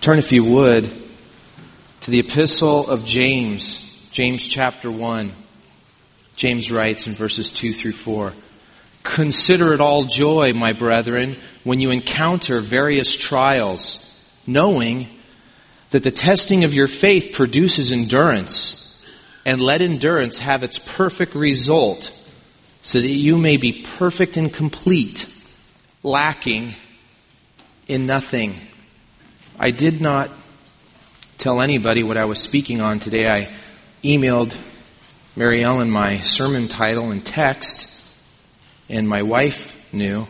Turn, if you would, to the Epistle of James, James chapter 1. James writes in verses 2 through 4, "Consider it all joy, my brethren, when you encounter various trials, knowing that the testing of your faith produces endurance, and let endurance have its perfect result, so that you may be perfect and complete, lacking in nothing." I did not tell anybody what I was speaking on today. I emailed Mary Ellen my sermon title and text, and my wife knew.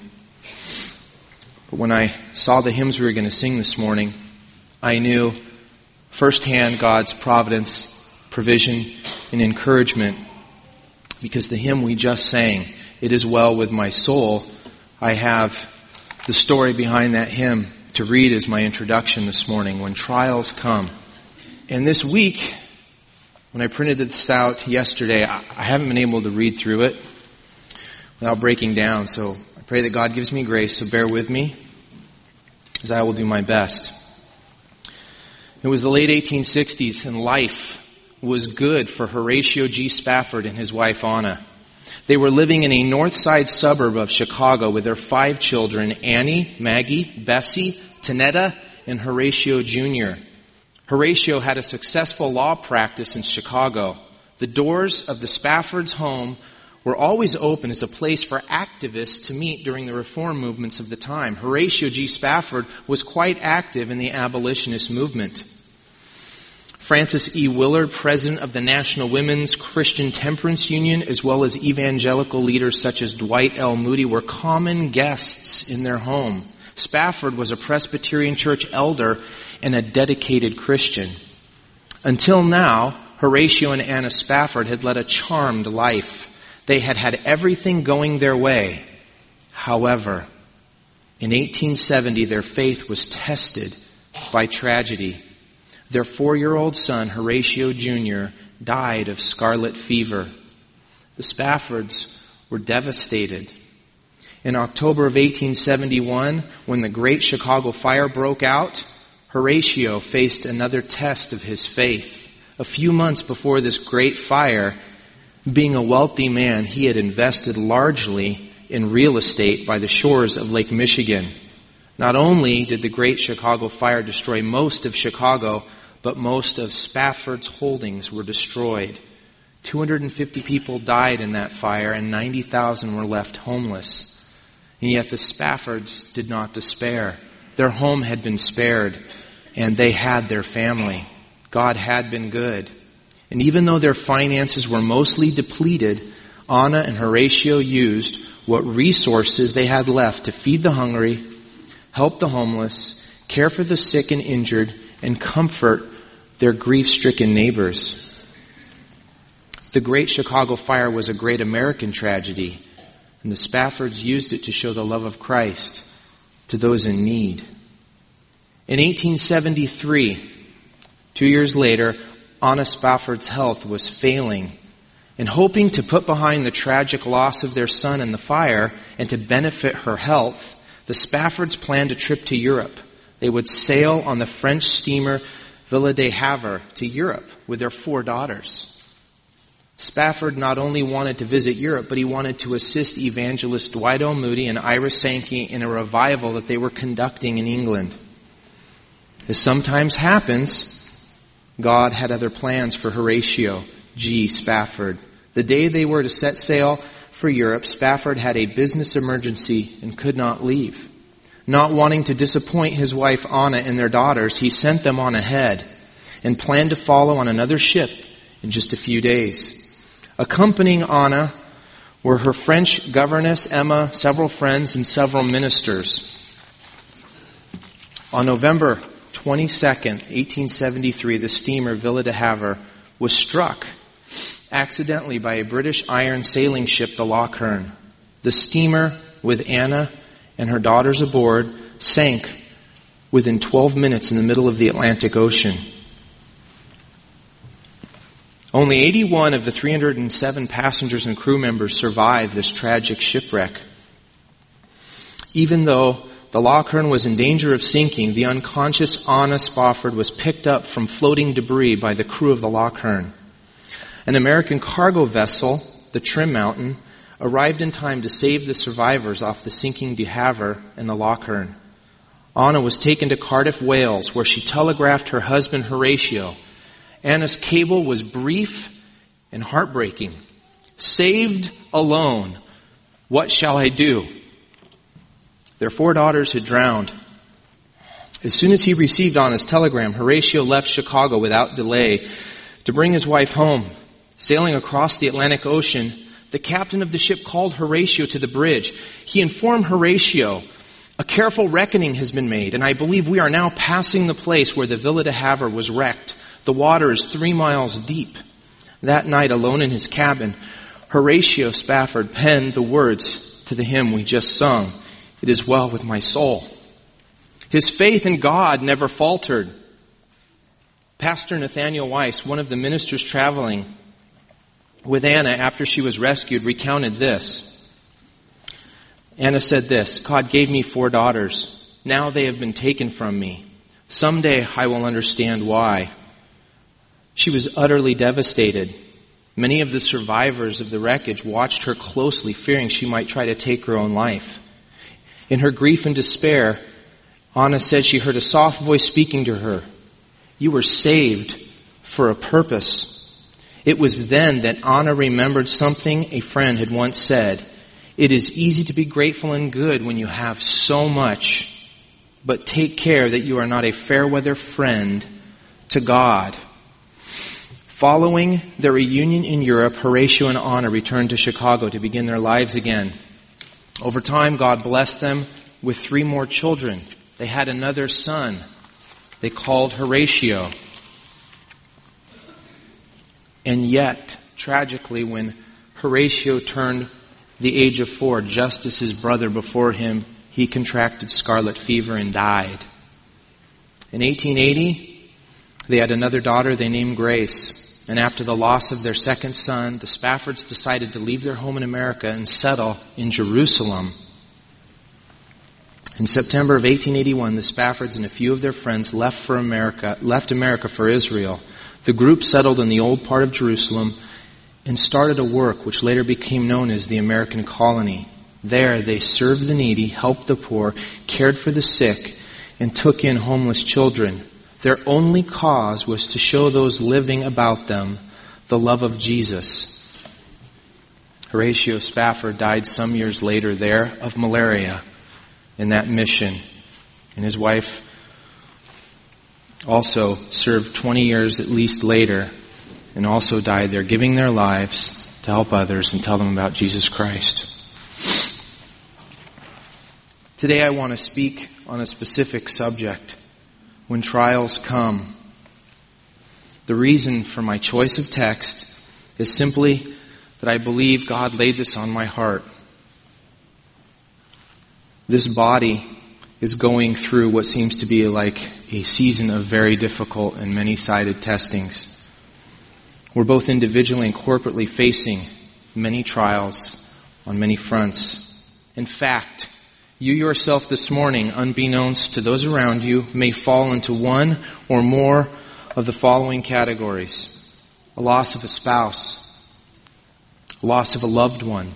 But when I saw the hymns we were going to sing this morning, I knew firsthand God's providence, provision, and encouragement, because the hymn we just sang, "It Is Well With My Soul," I have the story behind that hymn to read as my introduction this morning, when trials come. And this week, when I printed this out yesterday, I haven't been able to read through it without breaking down. So I pray that God gives me grace, so bear with me as I will do my best. It was the late 1860s, and life was good for Horatio G. Spafford and his wife Anna. They were living in a north side suburb of Chicago with their 5 children, Annie, Maggie, Bessie, Tanetta, and Horatio Jr. Horatio had a successful law practice in Chicago. The doors of the Spaffords' home were always open as a place for activists to meet during the reform movements of the time. Horatio G. Spafford was quite active in the abolitionist movement. Frances E. Willard, president of the National Women's Christian Temperance Union, as well as evangelical leaders such as Dwight L. Moody, were common guests in their home. Spafford was a Presbyterian church elder and a dedicated Christian. Until now, Horatio and Anna Spafford had led a charmed life. They had had everything going their way. However, in 1870, their faith was tested by tragedy. Their 4-year-old son, Horatio Jr., died of scarlet fever. The Spaffords were devastated. In October of 1871, when the Great Chicago Fire broke out, Horatio faced another test of his faith. A few months before this great fire, being a wealthy man, he had invested largely in real estate by the shores of Lake Michigan. Not only did the Great Chicago Fire destroy most of Chicago, but most of Spafford's holdings were destroyed. 250 people died in that fire, and 90,000 were left homeless. And yet the Spaffords did not despair. Their home had been spared, and they had their family. God had been good. And even though their finances were mostly depleted, Anna and Horatio used what resources they had left to feed the hungry, help the homeless, care for the sick and injured, and comfort their grief-stricken neighbors. The Great Chicago Fire was a great American tragedy, and the Spaffords used it to show the love of Christ to those in need. In 1873, 2 years later, Anna Spafford's health was failing, and hoping to put behind the tragic loss of their son in the fire and to benefit her health, the Spaffords planned a trip to Europe. They would sail on the French steamer Ville de Havre to Europe with their 4 daughters. Spafford not only wanted to visit Europe, but he wanted to assist evangelist Dwight L. Moody and Ira Sankey in a revival that they were conducting in England. As sometimes happens, God had other plans for Horatio G. Spafford. The day they were to set sail for Europe, Spafford had a business emergency and could not leave. Not wanting to disappoint his wife Anna and their daughters, he sent them on ahead and planned to follow on another ship in just a few days. Accompanying Anna were her French governess Emma, several friends, and several ministers. On November 22nd, 1873, the steamer Ville de Havre was struck accidentally by a British iron sailing ship, the Lochern. The steamer, with Anna and her daughters aboard, sank within 12 minutes in the middle of the Atlantic Ocean. Only 81 of the 307 passengers and crew members survived this tragic shipwreck. Even though the Lochern was in danger of sinking, the unconscious Anna Spofford was picked up from floating debris by the crew of the Lochern. An American cargo vessel, the Trim Mountain, arrived in time to save the survivors off the sinking De Havre and the Lochern. Anna was taken to Cardiff, Wales, where she telegraphed her husband Horatio. Anna's cable was brief and heartbreaking. Saved alone. What shall I do? Their 4 daughters had drowned. As soon as he received Anna's telegram, Horatio left Chicago without delay to bring his wife home. Sailing across the Atlantic Ocean, the captain of the ship called Horatio to the bridge. He informed Horatio, "A careful reckoning has been made, and I believe we are now passing the place where the Villa de Havre was wrecked. The water is 3 miles deep." That night, alone in his cabin, Horatio Spafford penned the words to the hymn we just sung, "It is well with my soul." His faith in God never faltered. Pastor Nathaniel Weiss, one of the ministers traveling with Anna after she was rescued, recounted this. Anna said this, "God gave me 4 daughters. Now they have been taken from me. Someday I will understand why." She was utterly devastated. Many of the survivors of the wreckage watched her closely, fearing she might try to take her own life. In her grief and despair, Anna said she heard a soft voice speaking to her. "You were saved for a purpose." It was then that Anna remembered something a friend had once said. "It is easy to be grateful and good when you have so much, but take care that you are not a fair-weather friend to God." Following their reunion in Europe, Horatio and Anna returned to Chicago to begin their lives again. Over time, God blessed them with 3 more children. They had another son they called Horatio. And yet, tragically, when Horatio turned the age of 4, just as his brother before him, he contracted scarlet fever and died. In 1880, they had another daughter they named Grace. And after the loss of their second son, the Spaffords decided to leave their home in America and settle in Jerusalem. In September of 1881, the Spaffords and a few of their friends left America for Israel. The group settled in the old part of Jerusalem and started a work which later became known as the American Colony. There, they served the needy, helped the poor, cared for the sick, and took in homeless children. Their only cause was to show those living about them the love of Jesus. Horatio Spafford died some years later there of malaria in that mission. And his wife also served 20 years at least later and also died there, giving their lives to help others and tell them about Jesus Christ. Today I want to speak on a specific subject. When trials come. The reason for my choice of text is simply that I believe God laid this on my heart. This body is going through what seems to be like a season of very difficult and many-sided testings. We're both individually and corporately facing many trials on many fronts. In fact, you yourself this morning, unbeknownst to those around you, may fall into one or more of the following categories. A loss of a spouse, a loss of a loved one,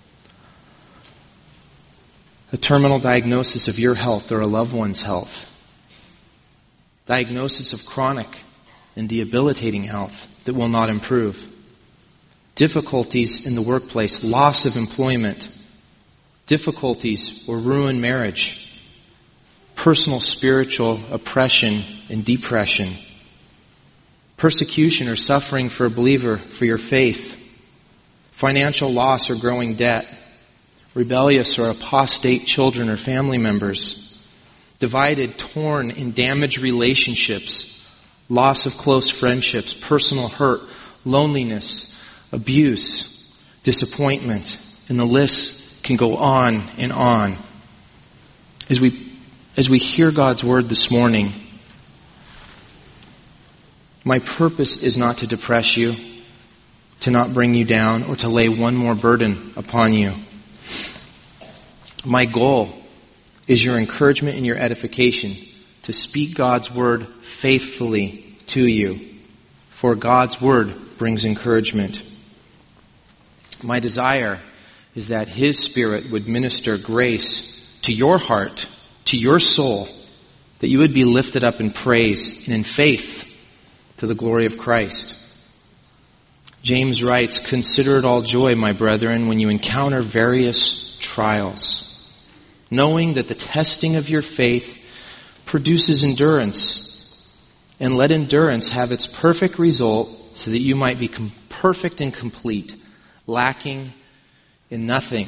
a terminal diagnosis of your health or a loved one's health, diagnosis of chronic and debilitating health that will not improve, difficulties in the workplace, loss of employment, difficulties or ruined marriage, personal spiritual oppression and depression, persecution or suffering for a believer for your faith, financial loss or growing debt, rebellious or apostate children or family members, divided, torn, and damaged relationships, loss of close friendships, personal hurt, loneliness, abuse, disappointment, and the list can go on and on. As we hear God's word this morning, my purpose is not to depress you, to not bring you down, or to lay one more burden upon you. My goal is your encouragement and your edification, to speak God's word faithfully to you. For God's word brings encouragement. My desire is that His Spirit would minister grace to your heart, to your soul, that you would be lifted up in praise and in faith to the glory of Christ. James writes, "Consider it all joy, my brethren, when you encounter various trials, knowing that the testing of your faith produces endurance. And let endurance have its perfect result, so that you might be perfect and complete, lacking in nothing."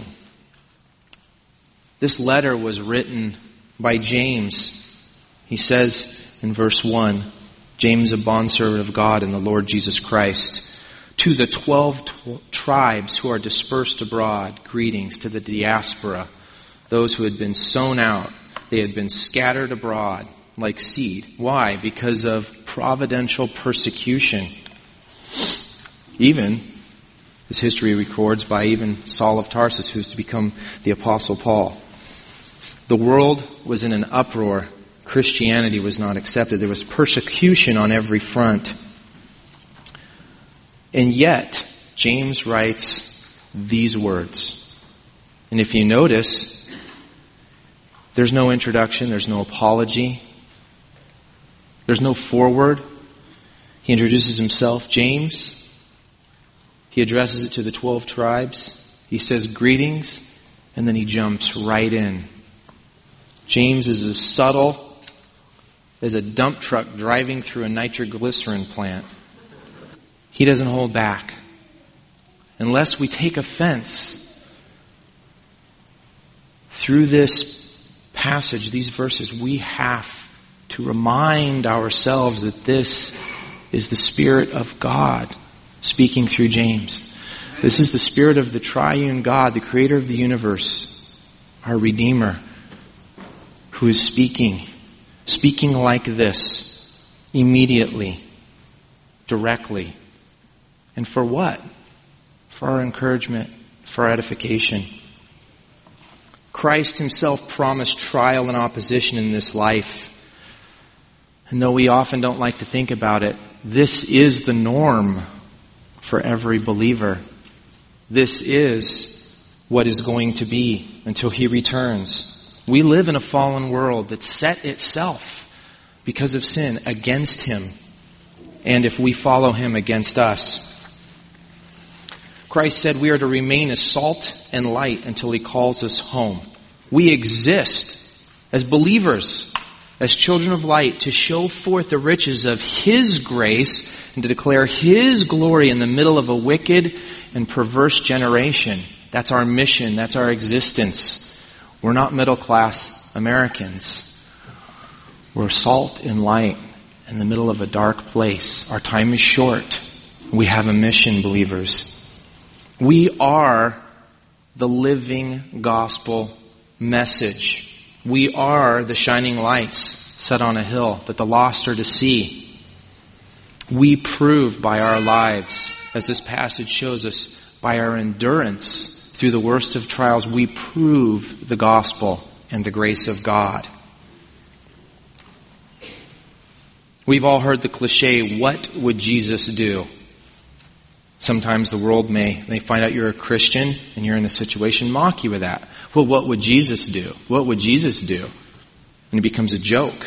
This letter was written by James. He says in verse 1, James, a bondservant of God and the Lord Jesus Christ, to the 12 tribes who are dispersed abroad, greetings. To the diaspora, those who had been sown out, they had been scattered abroad like seed. Why? Because of providential persecution. Even, as history records, by even Saul of Tarsus, who's to become the Apostle Paul. The world was in an uproar. Christianity was not accepted. There was persecution on every front. And yet, James writes these words. And if you notice, there's no introduction, there's no apology, there's no foreword. He introduces himself, James. He addresses it to the 12 tribes. He says, greetings, and then he jumps right in. James is as subtle as a dump truck driving through a nitroglycerin plant. He doesn't hold back. Unless we take offense through this passage, these verses, we have to remind ourselves that this is the Spirit of God speaking through James. This is the Spirit of the triune God, the Creator of the universe, our Redeemer, who is speaking like this, immediately, directly. And for what? For our encouragement, for our edification. Christ Himself promised trial and opposition in this life. And though we often don't like to think about it, this is the norm for every believer. This is what is going to be until He returns. We live in a fallen world that set itself, because of sin, against Him. And if we follow Him, against us. Christ said we are to remain as salt and light until He calls us home. We exist as believers, as children of light, to show forth the riches of His grace and to declare His glory in the middle of a wicked and perverse generation. That's our mission. That's our existence. We're not middle-class Americans. We're salt and light in the middle of a dark place. Our time is short. We have a mission, believers. We are the living gospel message. We are the shining lights set on a hill that the lost are to see. We prove by our lives, as this passage shows us, by our endurance through the worst of trials, we prove the gospel and the grace of God. We've all heard the cliche, what would Jesus do? Sometimes the world may find out you're a Christian and you're in a situation, mock you with that. Well, what would Jesus do? What would Jesus do? And it becomes a joke.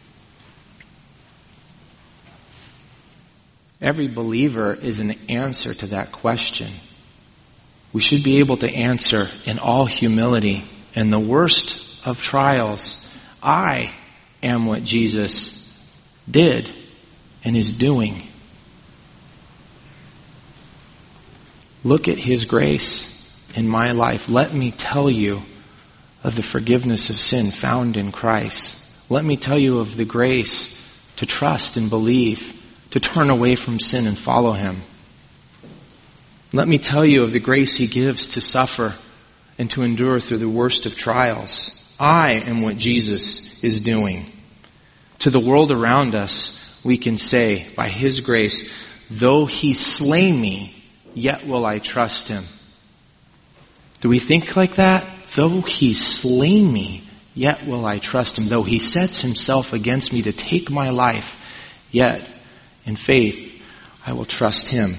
Every believer is an answer to that question. We should be able to answer in all humility. In the worst of trials, I am what Jesus did and is doing. Look at His grace in my life. Let me tell you of the forgiveness of sin found in Christ. Let me tell you of the grace to trust and believe, to turn away from sin and follow Him. Let me tell you of the grace He gives to suffer and to endure through the worst of trials. I am what Jesus is doing. To the world around us, we can say, by His grace, though He slay me, yet will I trust Him. Do we think like that? Though He slay me, yet will I trust him. Though he sets himself against me to take my life, yet in faith I will trust him.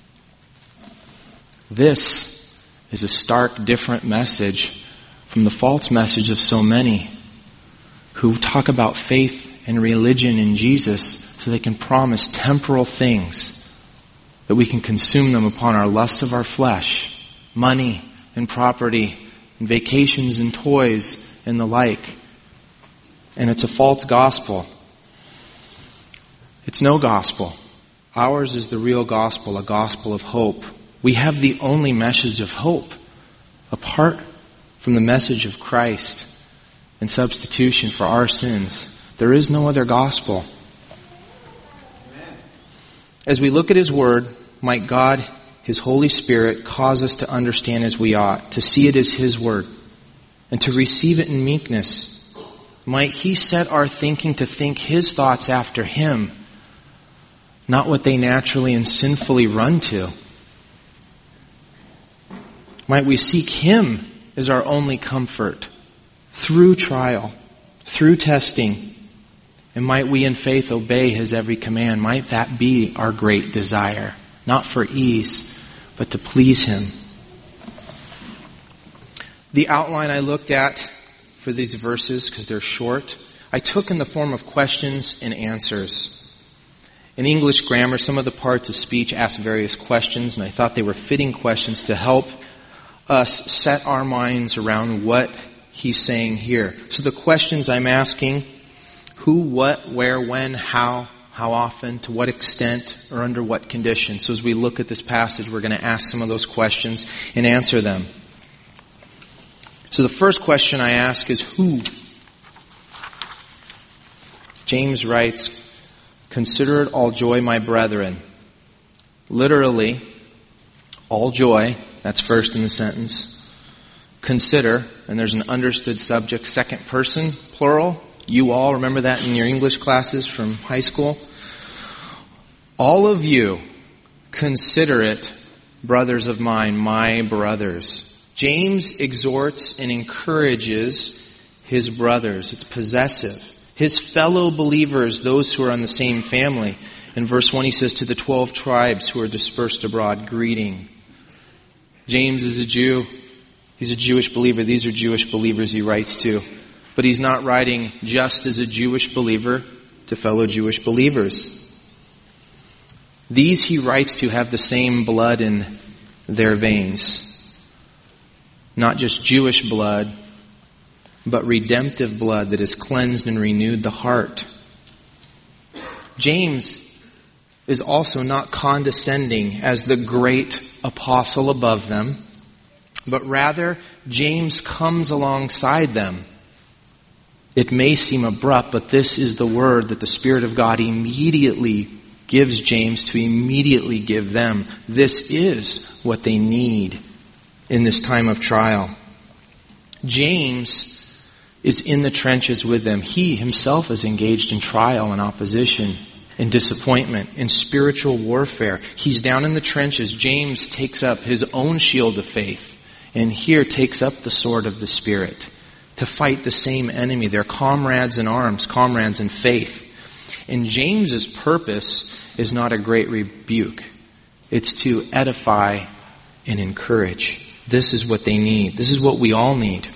This is a stark, different message from the false message of so many who talk about faith and religion in Jesus so they can promise temporal things that we can consume them upon our lusts of our flesh, money and property and vacations and toys and the like. And it's a false gospel. It's no gospel. Ours is the real gospel, a gospel of hope. We have the only message of hope apart from the message of Christ and substitution for our sins. There is no other gospel. As we look at His Word, might God, His Holy Spirit, cause us to understand as we ought, to see it as His Word, and to receive it in meekness. Might He set our thinking to think His thoughts after Him, not what they naturally and sinfully run to. Might we seek Him as our only comfort, through trial, through testing, and might we in faith obey His every command. Might that be our great desire, not for ease, but to please Him. The outline I looked at for these verses, because they're short, I took in the form of questions and answers. In English grammar, some of the parts of speech ask various questions, and I thought they were fitting questions to help us set our minds around what he's saying here. So the questions I'm asking: who, what, where, when, how often, to what extent, or under what conditions. So as we look at this passage, we're going to ask some of those questions and answer them. So the first question I ask is who? James writes, "Consider it all joy, my brethren." Literally, all joy, that's first in the sentence. Consider, and there's an understood subject, second person, plural. You all, remember that in your English classes from high school? All of you, consider it, brothers of mine, my brothers. James exhorts and encourages his brothers. It's possessive. His fellow believers, those who are in the same family. In verse 1 he says, "To the 12 tribes who are dispersed abroad, greeting." James is a Jew. He's a Jewish believer. These are Jewish believers he writes to. But he's not writing just as a Jewish believer to fellow Jewish believers. These he writes to have the same blood in their veins. Not just Jewish blood, but redemptive blood that has cleansed and renewed the heart. James is also not condescending as the great apostle above them, but rather James comes alongside them. It may seem abrupt, but this is the word that the Spirit of God immediately gives James to immediately give them. This is what they need in this time of trial. James is in the trenches with them. He himself is engaged in trial and opposition, in disappointment, in spiritual warfare. He's down in the trenches. James takes up his own shield of faith, and here takes up the sword of the Spirit to fight the same enemy. They're comrades in arms, comrades in faith. And James's purpose is not a great rebuke. It's to edify and encourage. This is what they need. This is what we all need.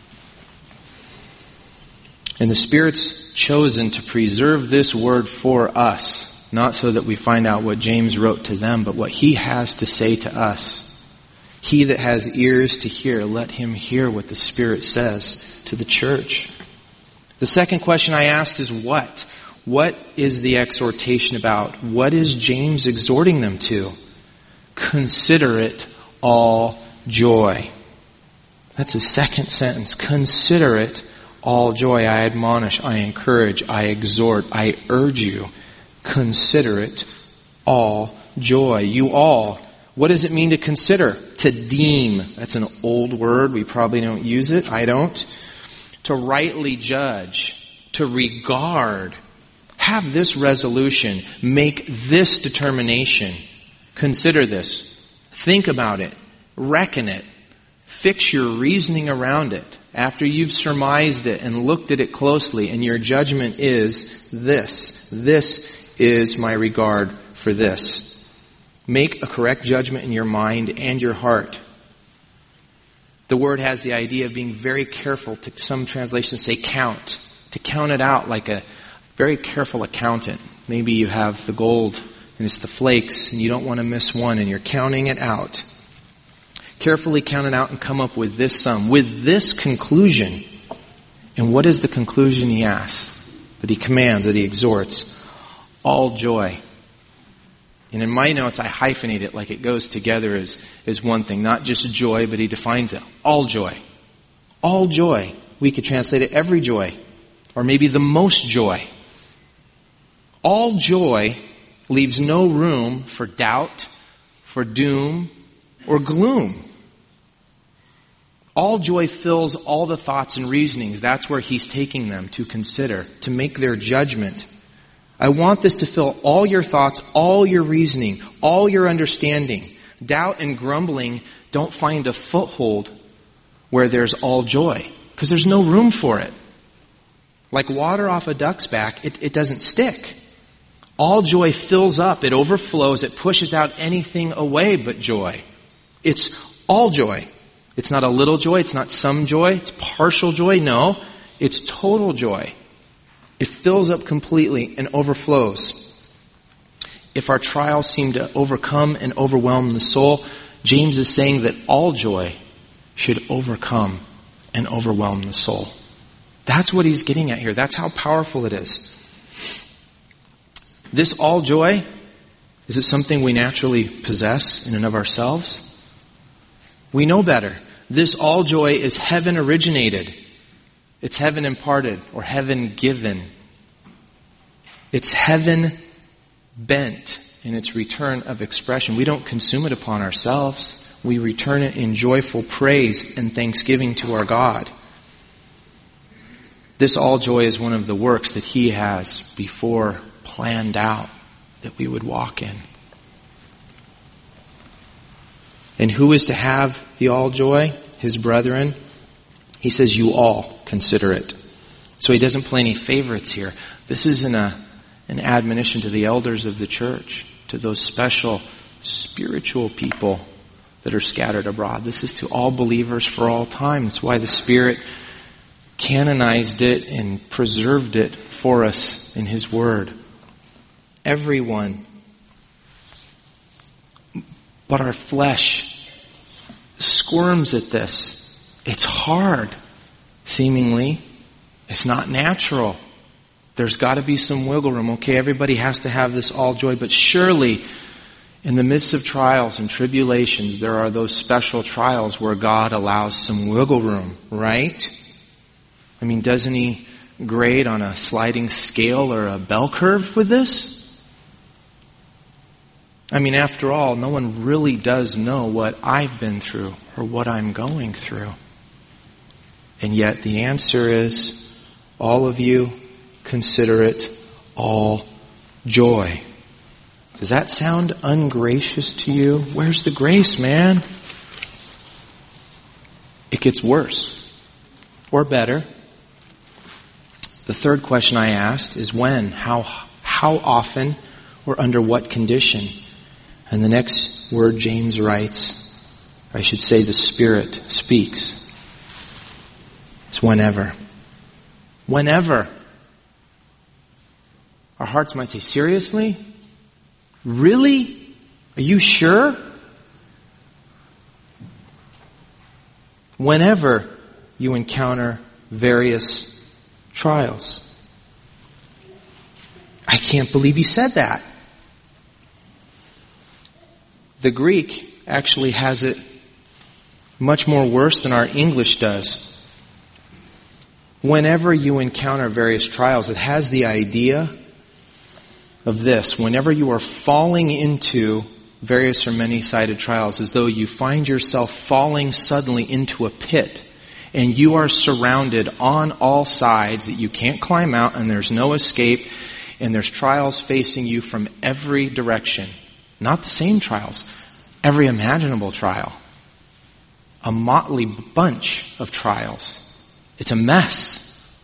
And the Spirit's chosen to preserve this word for us, not so that we find out what James wrote to them, but what he has to say to us. He that has ears to hear, let him hear what the Spirit says to the church. The second question I asked is what? What is the exhortation about? What is James exhorting them to? Consider it all joy. That's his second sentence. Consider it all joy. I admonish, I encourage, I exhort, I urge you. Consider it all joy. You all. What does it mean to consider? To deem. That's an old word. We probably don't use it. I don't. To rightly judge. To regard. Have this resolution. Make this determination. Consider this. Think about it. Reckon it. Fix your reasoning around it after you've surmised it and looked at it closely, and your judgment is this. This is my regard for this. Make a correct judgment in your mind and your heart. The word has the idea of being very careful. Some translations say count. To count it out like a very careful accountant. Maybe you have the gold and it's the flakes and you don't want to miss one and you're counting it out. Carefully count it out and come up with this sum, with this conclusion. And what is the conclusion he asks? That he commands, that he exhorts? All joy. And in my notes, I hyphenate it like it goes together as one thing. Not just joy, but he defines it. All joy. All joy. We could translate it every joy. Or maybe the most joy. All joy leaves no room for doubt, for doom, or gloom. All joy fills all the thoughts and reasonings. That's where he's taking them to consider, to make their judgment. I want this to fill all your thoughts, all your reasoning, all your understanding. Doubt and grumbling don't find a foothold where there's all joy, because there's no room for it. Like water off a duck's back, it doesn't stick. All joy fills up, it overflows, it pushes out anything away but joy. It's all joy. It's not a little joy, it's not some joy, it's partial joy, no. It's total joy. It fills up completely and overflows. If our trials seem to overcome and overwhelm the soul, James is saying that all joy should overcome and overwhelm the soul. That's what he's getting at here. That's how powerful it is. This all joy, is it something we naturally possess in and of ourselves? We know better. This all joy is heaven originated. It's heaven imparted or heaven given. It's heaven bent in its return of expression. We don't consume it upon ourselves. We return it in joyful praise and thanksgiving to our God. This all joy is one of the works that he has before planned out that we would walk in. And who is to have the all joy? His brethren. He says, you all consider it. So he doesn't play any favorites here. This isn't an admonition to the elders of the church, to those special spiritual people that are scattered abroad. This is to all believers for all time. That's why the Spirit canonized it and preserved it for us in His Word. Everyone. But our flesh squirms at this. It's hard, seemingly. It's not natural. There's got to be some wiggle room. Okay, everybody has to have this all joy, but surely in the midst of trials and tribulations, there are those special trials where God allows some wiggle room, right? I mean, doesn't He grade on a sliding scale or a bell curve with this? I mean, after all, no one really does know what I've been through or what I'm going through. And yet the answer is, all of you consider it all joy. Does that sound ungracious to you? Where's the grace, man? It gets worse. Or better. The third question I asked is when? How often? Or under what condition? And the next word James writes, I should say the Spirit speaks. It's whenever. Whenever. Our hearts might say, seriously? Really? Are you sure? Whenever you encounter various trials. I can't believe he said that. The Greek actually has it much more worse than our English does. Whenever you encounter various trials, it has the idea of this. Whenever you are falling into various or many-sided trials, as though you find yourself falling suddenly into a pit, and you are surrounded on all sides that you can't climb out, and there's no escape, and there's trials facing you from every direction. Not the same trials. Every imaginable trial. a motley bunch of trials. It's a mess.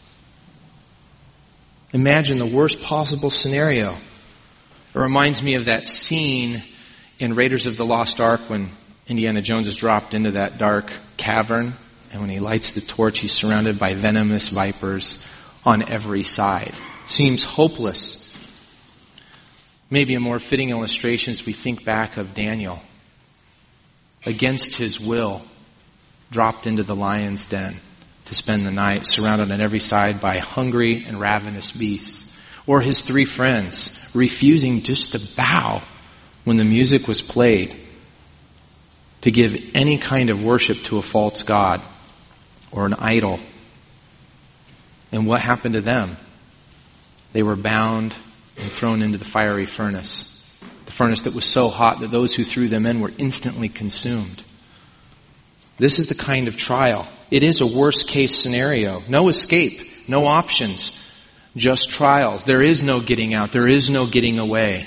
Imagine the worst possible scenario. It reminds me of that scene in Raiders of the Lost Ark when Indiana Jones is dropped into that dark cavern, and when he lights the torch, he's surrounded by venomous vipers on every side. It seems hopeless. Maybe a more fitting illustration as we think back of Daniel, against his will, dropped into the lion's den to spend the night, surrounded on every side by hungry and ravenous beasts. Or his 3 friends refusing just to bow when the music was played, to give any kind of worship to a false god or an idol. And what happened to them? They were bound and thrown into the fiery furnace. The furnace that was so hot that those who threw them in were instantly consumed. This is the kind of trial. It is a worst case scenario. No escape, no options, just trials. There is no getting out. There is no getting away.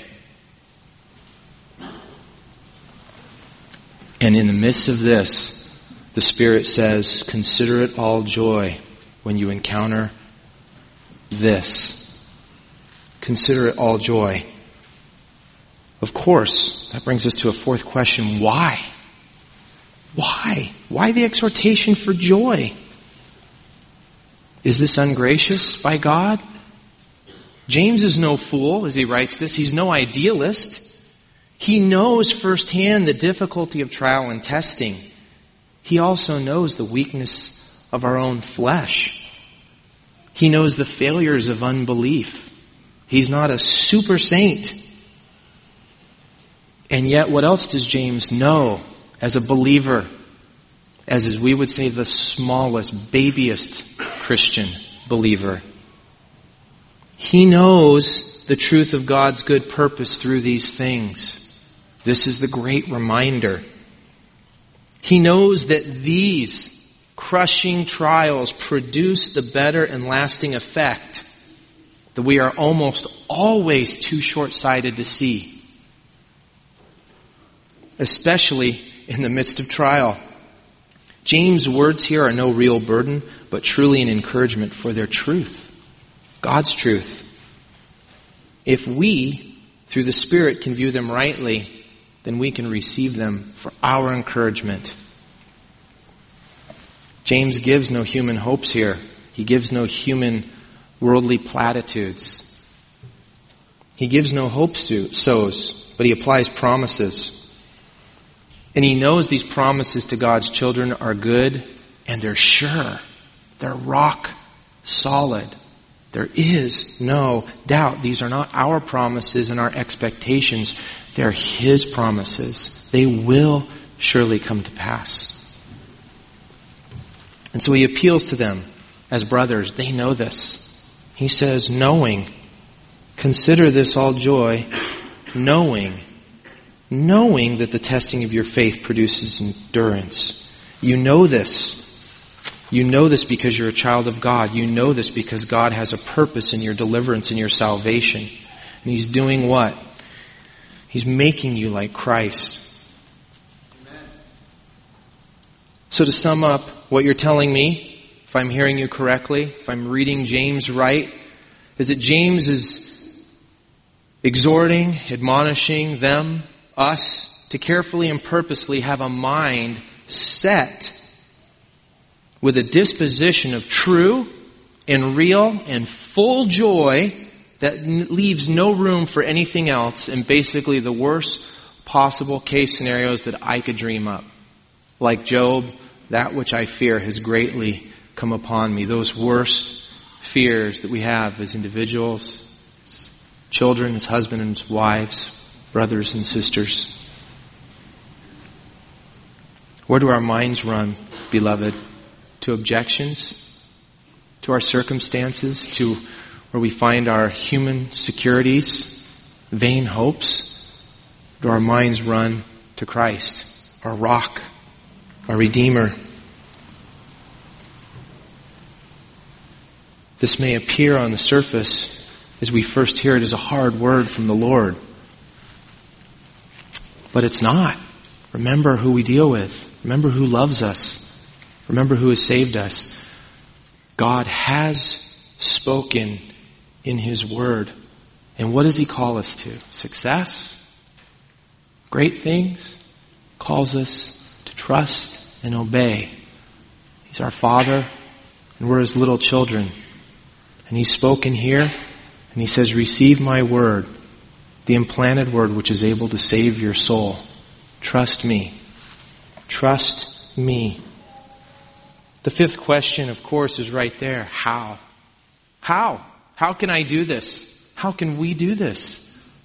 And in the midst of this, the Spirit says, consider it all joy when you encounter this. Consider it all joy. Of course, that brings us to a fourth question. Why? Why? Why the exhortation for joy? Is this ungracious by God? James is no fool as he writes this. He's no idealist. He knows firsthand the difficulty of trial and testing. He also knows the weakness of our own flesh. He knows the failures of unbelief. He's not a super saint. And yet, what else does James know as a believer? As we would say, the smallest, babiest Christian believer. He knows the truth of God's good purpose through these things. This is the great reminder. He knows that these crushing trials produce the better and lasting effect that we are almost always too short-sighted to see. Especially in the midst of trial. James' words here are no real burden, but truly an encouragement for their truth. God's truth. If we, through the Spirit, can view them rightly, then we can receive them for our encouragement. James gives no human hopes here. He gives no human worldly platitudes. He gives no hope sows, but he applies promises. And he knows these promises to God's children are good and they're sure. They're rock solid. There is no doubt. These are not our promises and our expectations. They're His promises. They will surely come to pass. And so he appeals to them as brothers. They know this. He says, knowing, consider this all joy, knowing that the testing of your faith produces endurance. You know this. You know this because you're a child of God. You know this because God has a purpose in your deliverance and your salvation. And He's doing what? He's making you like Christ. Amen. So to sum up what you're telling me, if I'm hearing you correctly, if I'm reading James right, is that James is exhorting, admonishing them, us, to carefully and purposely have a mind set with a disposition of true and real and full joy that leaves no room for anything else, and basically the worst possible case scenarios that I could dream up. Like Job, that which I fear has greatly come upon me. Those worst fears that we have as individuals, as children, as husbands and wives, brothers and sisters. Where do our minds run, beloved? To objections? To our circumstances? To where we find our human securities? Vain hopes? Do our minds run to Christ, our rock, our Redeemer? This may appear on the surface as we first hear it as a hard word from the Lord. But it's not. Remember who we deal with. Remember who loves us. Remember who has saved us. God has spoken in His Word. And what does He call us to? Success? Great things? Calls us to trust and obey. He's our Father, and we're His little children. And He's spoken here, and He says, receive my word, the implanted word which is able to save your soul. Trust me. Trust me. The fifth question, of course, is right there. How? How? How can I do this? How can we do this?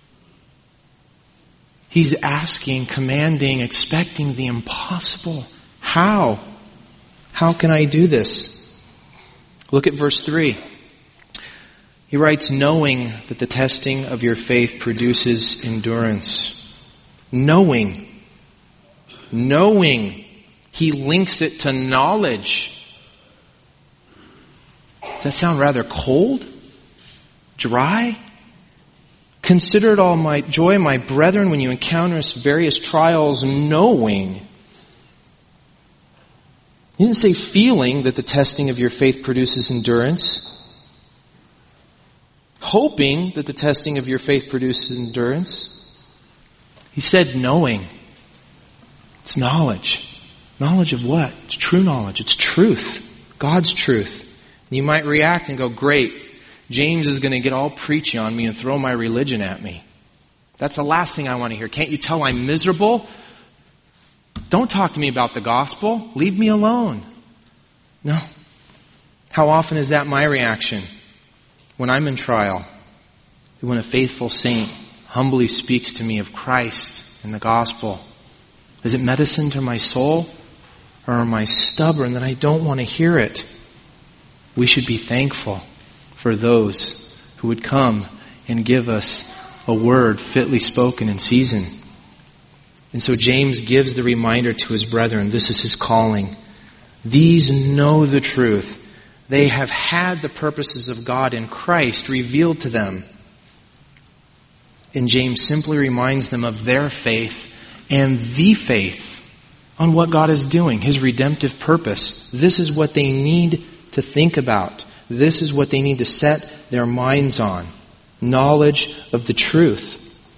He's asking, commanding, expecting the impossible. How? How can I do this? Look at verse 3. He writes, knowing that the testing of your faith produces endurance. Knowing. Knowing. He links it to knowledge. Does that sound rather cold? Dry? Consider it all my joy, my brethren, when you encounter various trials, knowing. He didn't say feeling that the testing of your faith produces endurance. Hoping that the testing of your faith produces endurance. He said knowing. It's knowledge. Knowledge of what? It's true knowledge. It's truth. God's truth. And you might react and go, great, James is going to get all preachy on me and throw my religion at me. That's the last thing I want to hear. Can't you tell I'm miserable? Don't talk to me about the gospel. Leave me alone. No. How often is that my reaction? When I'm in trial, when a faithful saint humbly speaks to me of Christ and the gospel, is it medicine to my soul? Or am I stubborn that I don't want to hear it? We should be thankful for those who would come and give us a word fitly spoken in season. And so James gives the reminder to his brethren, this is his calling. These know the truth. They have had the purposes of God in Christ revealed to them. And James simply reminds them of their faith and the faith on what God is doing, His redemptive purpose. This is what they need to think about. This is what they need to set their minds on. Knowledge of the truth.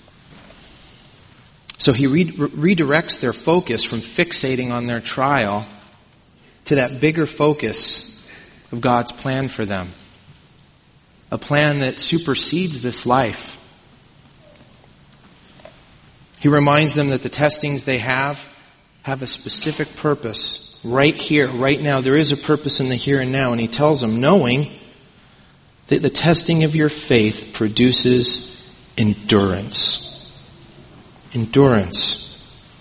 So he redirects their focus from fixating on their trial to that bigger focus of God's plan for them. A plan that supersedes this life. He reminds them that the testings they have a specific purpose. Right here, right now, there is a purpose in the here and now. And he tells them, knowing that the testing of your faith produces endurance. Endurance.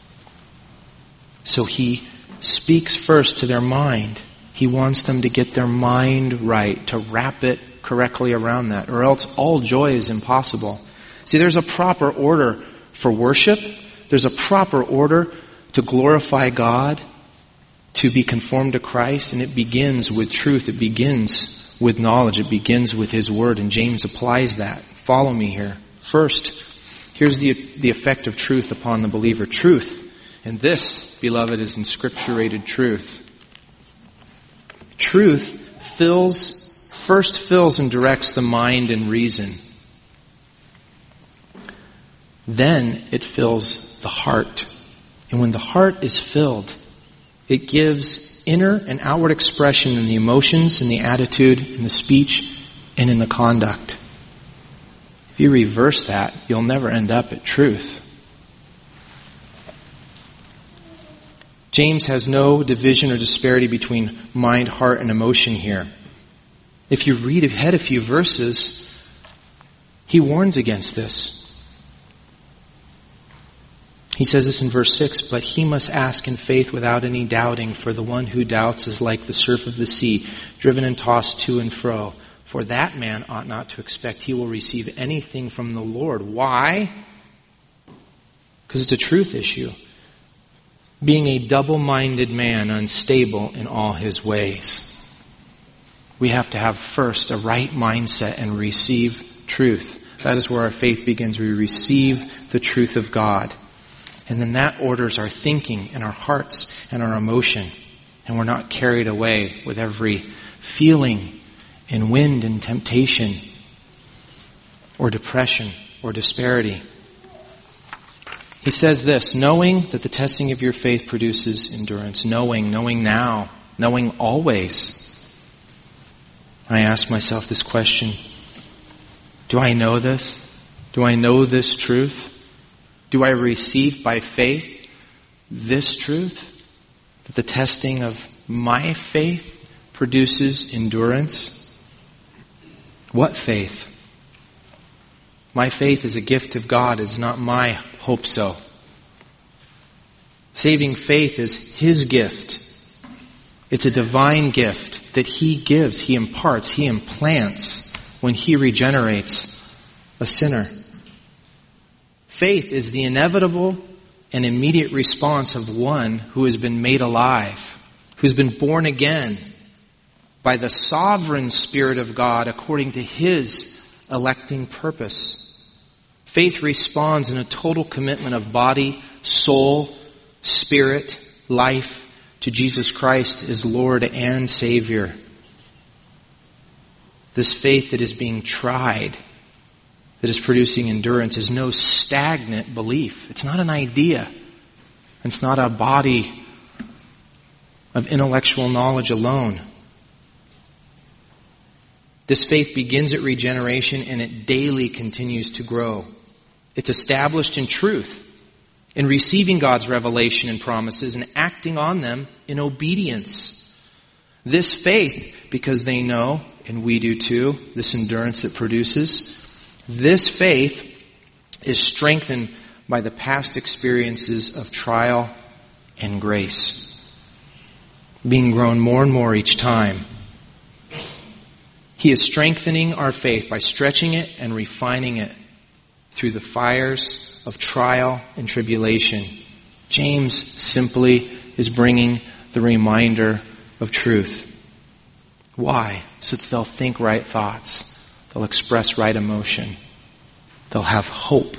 So he speaks first to their mind. He wants them to get their mind right, to wrap it correctly around that, or else all joy is impossible. See, there's a proper order for worship. There's a proper order to glorify God, to be conformed to Christ, and it begins with truth. It begins with knowledge. It begins with His Word, and James applies that. Follow me here. First, here's the effect of truth upon the believer. Truth. And this, beloved, is inscripturated truth. Truth first fills and directs the mind and reason. Then it fills the heart. And when the heart is filled, it gives inner and outward expression in the emotions, in the attitude, in the speech, and in the conduct. If you reverse that, you'll never end up at truth. James has no division or disparity between mind, heart, and emotion here. If you read ahead a few verses, he warns against this. He says this in verse 6, but he must ask in faith without any doubting, for the one who doubts is like the surf of the sea, driven and tossed to and fro. For that man ought not to expect he will receive anything from the Lord. Why? Because it's a truth issue. Being a double-minded man, unstable in all his ways. We have to have first a right mindset and receive truth. That is where our faith begins. We receive the truth of God. And then that orders our thinking and our hearts and our emotion. And we're not carried away with every feeling and wind and temptation or depression or disparity. He says this, knowing that the testing of your faith produces endurance. Knowing now, knowing always. I ask myself this question, do I know this? Do I know this truth? Do I receive by faith this truth? That the testing of my faith produces endurance? What faith? My faith is a gift of God. It's not my hope so. Saving faith is His gift. It's a divine gift that He gives, He imparts, He implants when He regenerates a sinner. Faith is the inevitable and immediate response of one who has been made alive, who's been born again by the sovereign Spirit of God according to His electing purpose. Faith responds in a total commitment of body, soul, spirit, life to Jesus Christ as Lord and Savior. This faith that is being tried, that is producing endurance, is no stagnant belief. It's not an idea. It's not a body of intellectual knowledge alone. This faith begins at regeneration and it daily continues to grow. It's established in truth, in receiving God's revelation and promises and acting on them in obedience. This faith, because they know, and we do too, this endurance it produces, this faith is strengthened by the past experiences of trial and grace, being grown more and more each time. He is strengthening our faith by stretching it and refining it through the fires of trial and tribulation. James simply is bringing the reminder of truth. Why? So that they'll think right thoughts. They'll express right emotion. They'll have hope.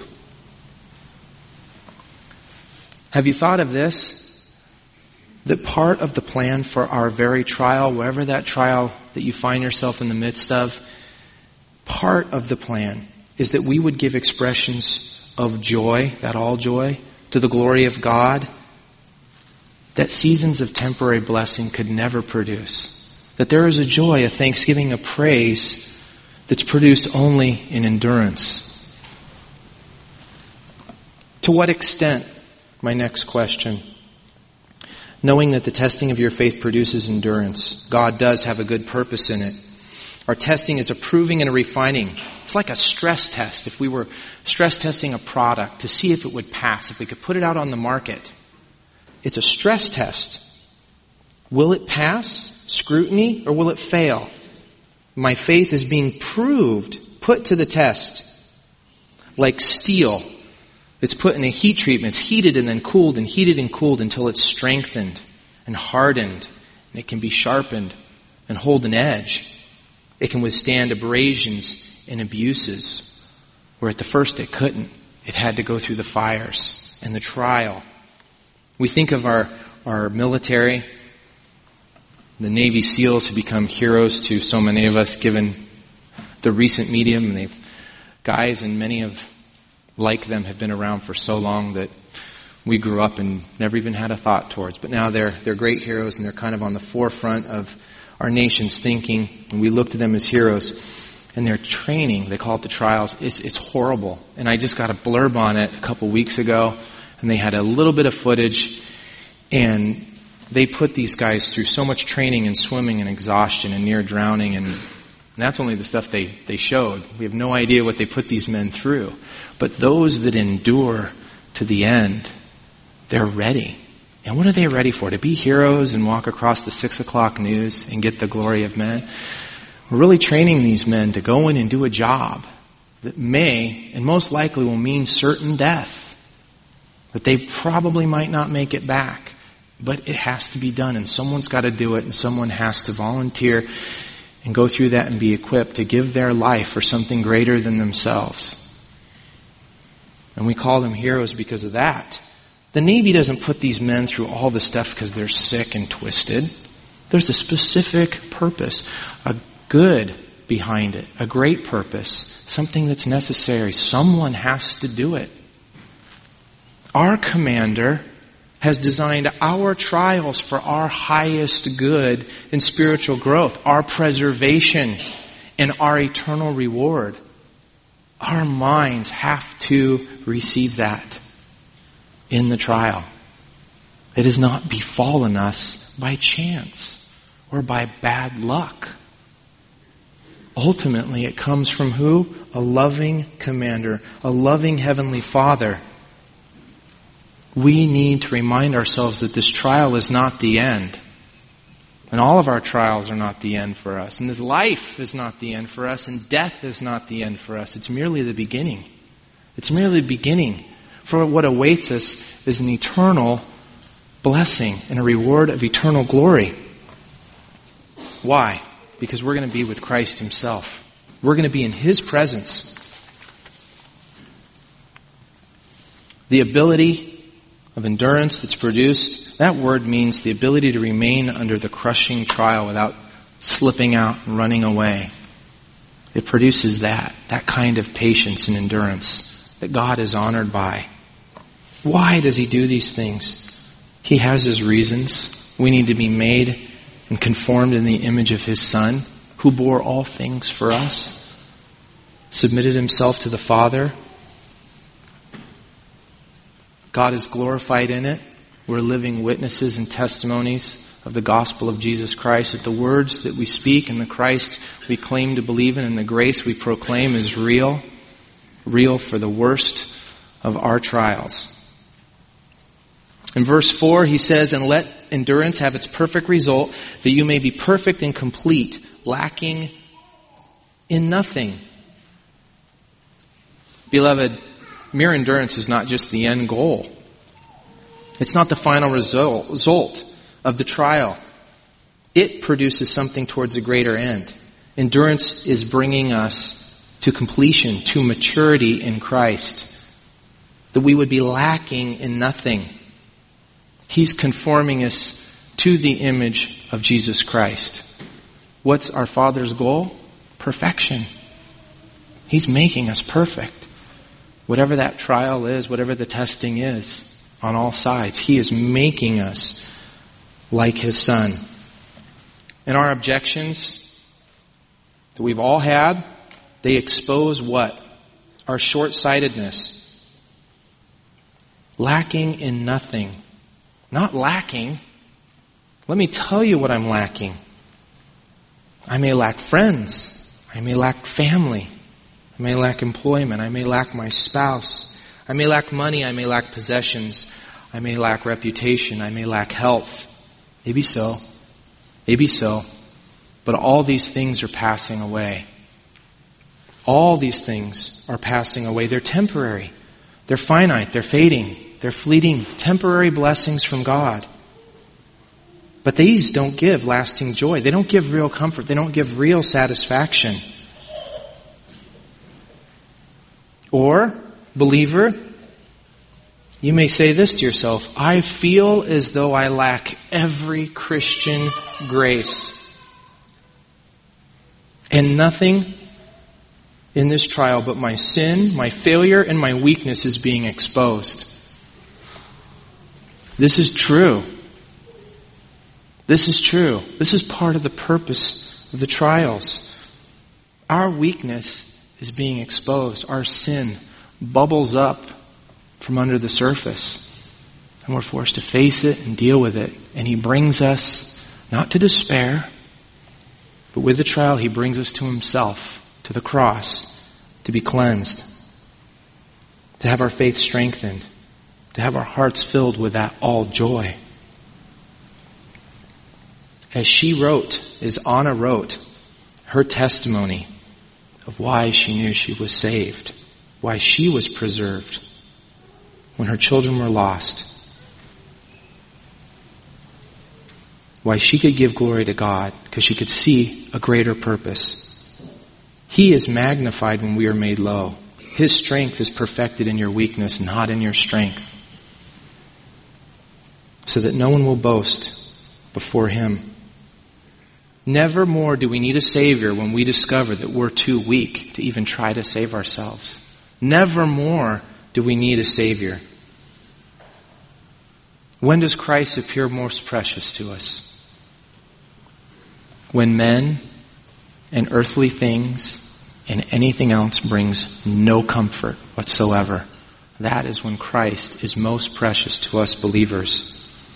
Have you thought of this? That part of the plan for our very trial, wherever that trial that you find yourself in the midst of, part of the plan is that we would give expressions of joy, that all joy, to the glory of God, that seasons of temporary blessing could never produce. That there is a joy, a thanksgiving, a praise that's produced only in endurance. To what extent? My next question. Knowing that the testing of your faith produces endurance, God does have a good purpose in it. Our testing is a proving and a refining. It's like a stress test. If we were stress testing a product to see if it would pass, if we could put it out on the market, it's a stress test. Will it pass scrutiny or will it fail? My faith is being proved, put to the test. Like steel. It's put in a heat treatment. It's heated and then cooled and heated and cooled until it's strengthened and hardened. And it can be sharpened and hold an edge. It can withstand abrasions and abuses, where at the first it couldn't. It had to go through the fires and the trial. We think of our military. The Navy SEALs have become heroes to so many of us, given the recent medium. And guys and many of like them have been around for so long that we grew up and never even had a thought towards. But now they're great heroes and they're kind of on the forefront of our nation's thinking, and we look to them as heroes. And their training, they call it the trials, it's horrible. And I just got a blurb on it a couple weeks ago, and they had a little bit of footage, and they put these guys through so much training and swimming and exhaustion and near drowning, and that's only the stuff they showed. We have no idea what they put these men through. But those that endure to the end, they're ready. And what are they ready for? To be heroes and walk across the 6 o'clock news and get the glory of men? We're really training these men to go in and do a job that may and most likely will mean certain death. That they probably might not make it back. But it has to be done, and someone's got to do it, and someone has to volunteer and go through that and be equipped to give their life for something greater than themselves. And we call them heroes because of that. The Navy doesn't put these men through all this stuff because they're sick and twisted. There's a specific purpose, a good behind it, a great purpose, something that's necessary. Someone has to do it. Our commander has designed our trials for our highest good and spiritual growth, our preservation, and our eternal reward. Our minds have to receive that in the trial. It has not befallen us by chance or by bad luck. Ultimately, it comes from who? A loving commander, a loving heavenly Father. We need to remind ourselves that this trial is not the end. And all of our trials are not the end for us. And this life is not the end for us. And death is not the end for us. It's merely the beginning. It's merely the beginning. For what awaits us is an eternal blessing and a reward of eternal glory. Why? Because we're going to be with Christ Himself. We're going to be in His presence. The ability of endurance that's produced, that word means the ability to remain under the crushing trial without slipping out and running away. It produces that kind of patience and endurance that God is honored by. Why does He do these things? He has His reasons. We need to be made and conformed in the image of His Son, who bore all things for us, submitted Himself to the Father. God is glorified in it. We're living witnesses and testimonies of the gospel of Jesus Christ, that the words that we speak and the Christ we claim to believe in and the grace we proclaim is real for the worst of our trials. In verse 4, he says, "And let endurance have its perfect result, that you may be perfect and complete, lacking in nothing." Beloved, mere endurance is not just the end goal. It's not the final result of the trial. It produces something towards a greater end. Endurance is bringing us to completion, to maturity in Christ, that we would be lacking in nothing. He's conforming us to the image of Jesus Christ. What's our Father's goal? Perfection. He's making us perfect. Whatever that trial is, whatever the testing is, on all sides, He is making us like His Son. And our objections that we've all had, they expose what? Our short-sightedness. Lacking in nothing. Not lacking. Let me tell you what I'm lacking. I may lack friends. I may lack family. I may lack employment. I may lack my spouse. I may lack money. I may lack possessions. I may lack reputation. I may lack health. Maybe so. Maybe so. But all these things are passing away. All these things are passing away. They're temporary. They're finite. They're fading. They're fleeting, temporary blessings from God. But these don't give lasting joy. They don't give real comfort. They don't give real satisfaction. Or, believer, you may say this to yourself: I feel as though I lack every Christian grace. And nothing in this trial but my sin, my failure, and my weakness is being exposed. This is true. This is true. This is part of the purpose of the trials. Our weakness is being exposed. Our sin bubbles up from under the surface. And we're forced to face it and deal with it. And He brings us not to despair, but with the trial He brings us to Himself, to the cross, to be cleansed, to have our faith strengthened, to have our hearts filled with that all joy. As she wrote, as Anna wrote, her testimony of why she knew she was saved, why she was preserved when her children were lost, why she could give glory to God because she could see a greater purpose. He is magnified when we are made low. His strength is perfected in your weakness, not in your strength. so that no one will boast before Him. Never more do we need a Savior when we discover that we're too weak to even try to save ourselves. Never more do we need a Savior. When does Christ appear most precious to us? When men and earthly things and anything else brings no comfort whatsoever. That is when Christ is most precious to us believers.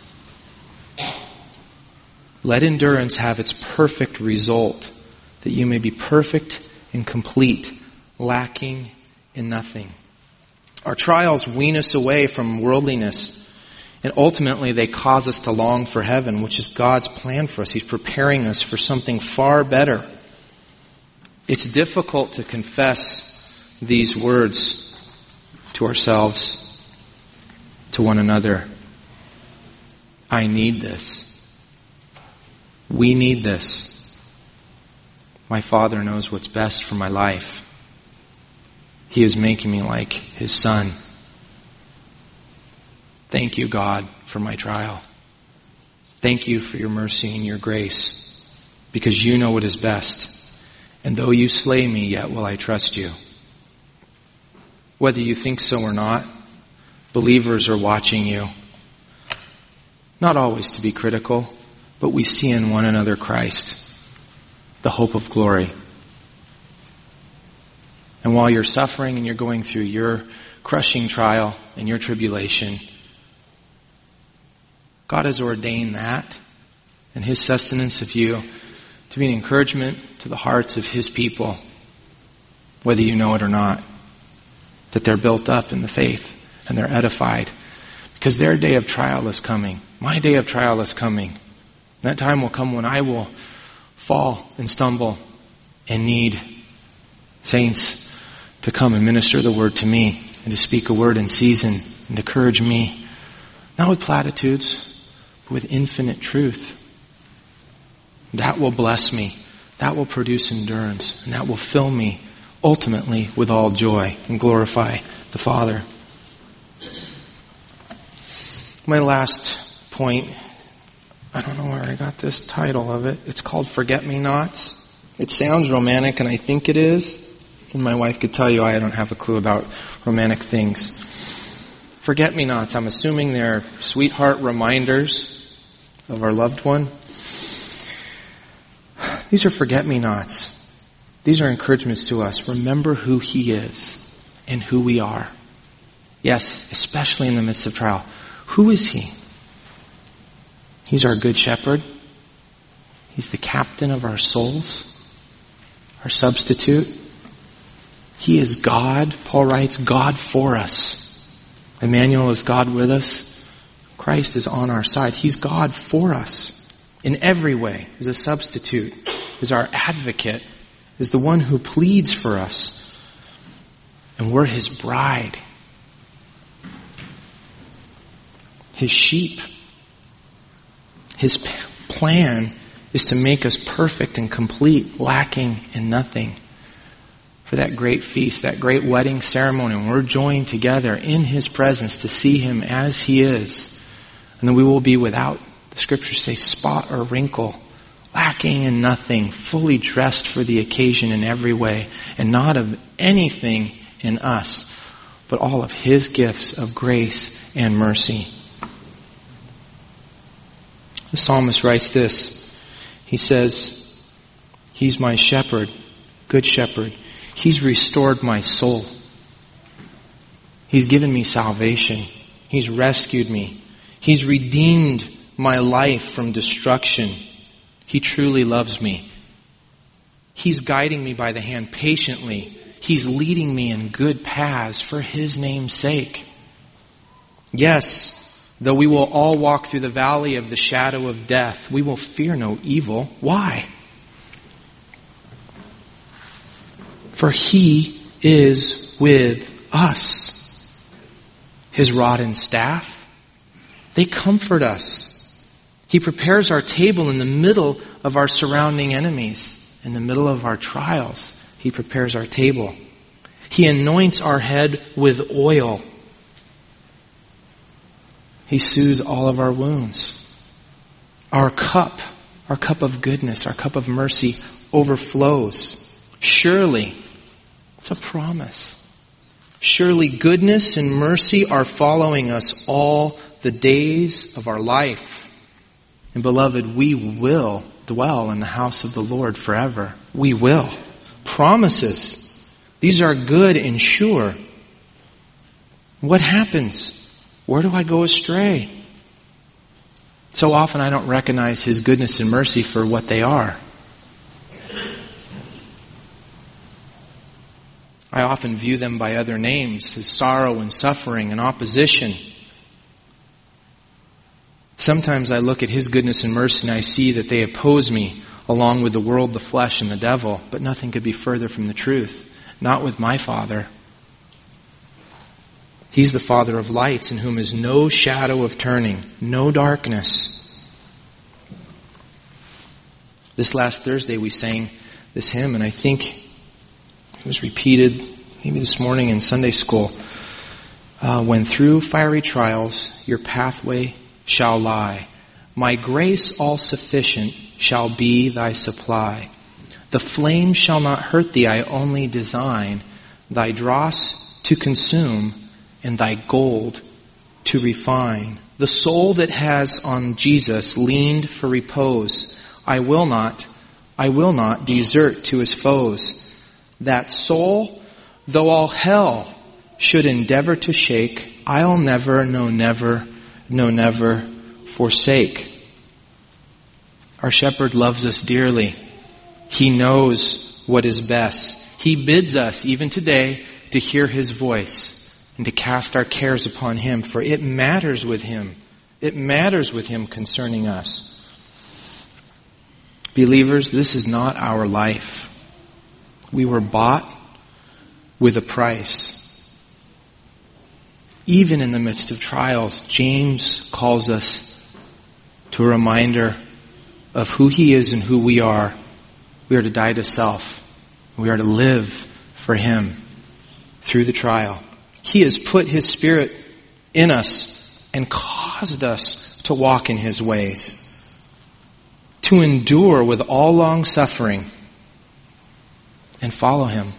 Let endurance have its perfect result, that you may be perfect and complete, lacking in nothing. Our trials wean us away from worldliness, and ultimately they cause us to long for heaven, which is God's plan for us. He's preparing us for something far better. It's difficult to confess these words to ourselves, to one another. I need this. We need this. My Father knows what's best for my life. He is making me like His Son. Thank you, God, for my trial. Thank you for your mercy and your grace, because you know what is best. And though you slay me, yet will I trust you. Whether you think so or not, believers are watching you. Not always to be critical, but we see in one another Christ, the hope of glory. And while you're suffering and you're going through your crushing trial and your tribulation, God has ordained that and His sustenance of you to be an encouragement to the hearts of His people, whether you know it or not, that they're built up in the faith and they're edified, because their day of trial is coming. My day of trial is coming. That time will come when I will fall and stumble and need saints to come and minister the word to me and to speak a word in season and to encourage me, not with platitudes, but with infinite truth. That will bless me. That will produce endurance. And that will fill me ultimately with all joy and glorify the Father. My last point, I don't know where I got this title of it. It's called Forget-Me-Nots. It sounds romantic, and I think it is. And my wife could tell you I don't have a clue about romantic things. Forget-me-nots, I'm assuming they're sweetheart reminders of our loved one. These are forget-me-nots. These are encouragements to us. Remember who He is and who we are. Yes, especially in the midst of trial. Who is He? He's our good shepherd. He's the captain of our souls, our substitute. He is God. Paul writes, God for us. Emmanuel is God with us. Christ is on our side. He's God for us in every way, as a substitute, as our advocate, as the one who pleads for us. And we're His bride, His sheep. His plan is to make us perfect and complete, lacking in nothing. For that great feast, that great wedding ceremony, when we're joined together in His presence to see Him as He is. And then we will be without, the Scriptures say, spot or wrinkle, lacking in nothing, fully dressed for the occasion in every way, and not of anything in us, but all of His gifts of grace and mercy. The psalmist writes this. He says, He's my shepherd, good shepherd. He's restored my soul. He's given me salvation. He's rescued me. He's redeemed my life from destruction. He truly loves me. He's guiding me by the hand patiently. He's leading me in good paths for His name's sake. Yes, though we will all walk through the valley of the shadow of death, we will fear no evil. Why? For He is with us. His rod and staff, they comfort us. He prepares our table in the middle of our surrounding enemies. In the middle of our trials, He prepares our table. He anoints our head with oil. He soothes all of our wounds. Our cup of goodness, our cup of mercy overflows. Surely, it's a promise. Surely goodness and mercy are following us all the days of our life. And beloved, we will dwell in the house of the Lord forever. We will. Promises. These are good and sure. What happens? Where do I go astray? So often I don't recognize His goodness and mercy for what they are. I often view them by other names, as sorrow and suffering and opposition. Sometimes I look at His goodness and mercy and I see that they oppose me along with the world, the flesh, and the devil. But nothing could be further from the truth. Not with my Father. He's the Father of lights, in whom is no shadow of turning, no darkness. This last Thursday we sang this hymn, and I think it was repeated maybe this morning in Sunday school. When through fiery trials your pathway shall lie, my grace all sufficient shall be thy supply. The flame shall not hurt thee, I only design thy dross to consume and thy gold to refine. The soul that has on Jesus leaned for repose, I will not desert to his foes. That soul, though all hell should endeavor to shake, I'll never, no never forsake. Our shepherd loves us dearly. He knows what is best. He bids us, even today, to hear His voice and to cast our cares upon Him, for it matters with Him. It matters with Him concerning us. Believers, this is not our life. We were bought with a price. Even in the midst of trials, James calls us to a reminder of who he is and who we are. We are to die to self. We are to live for Him through the trial. He has put His Spirit in us and caused us to walk in His ways, to endure with all long suffering and follow Him.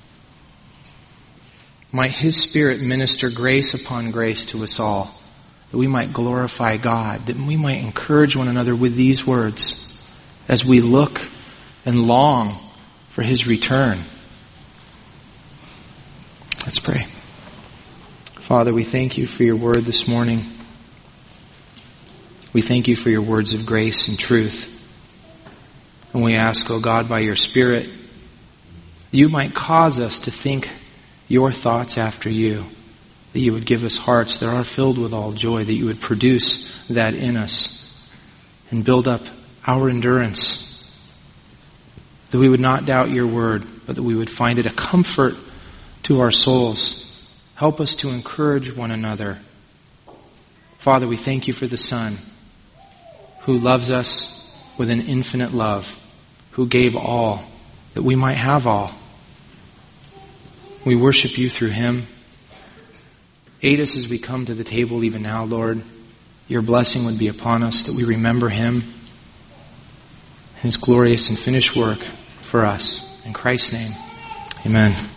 Might His Spirit minister grace upon grace to us all, that we might glorify God, that we might encourage one another with these words as we look and long for His return. Let's pray. Father, we thank You for Your word this morning. We thank You for Your words of grace and truth. And we ask, O God, by Your Spirit, You might cause us to think Your thoughts after You, that You would give us hearts that are filled with all joy, that You would produce that in us and build up our endurance, that we would not doubt Your word, but that we would find it a comfort to our souls. Help us to encourage one another. Father, we thank You for the Son, who loves us with an infinite love, who gave all, that we might have all. We worship You through Him. Aid us as we come to the table even now, Lord. Your blessing would be upon us, that we remember Him, His glorious and finished work for us. In Christ's name, amen.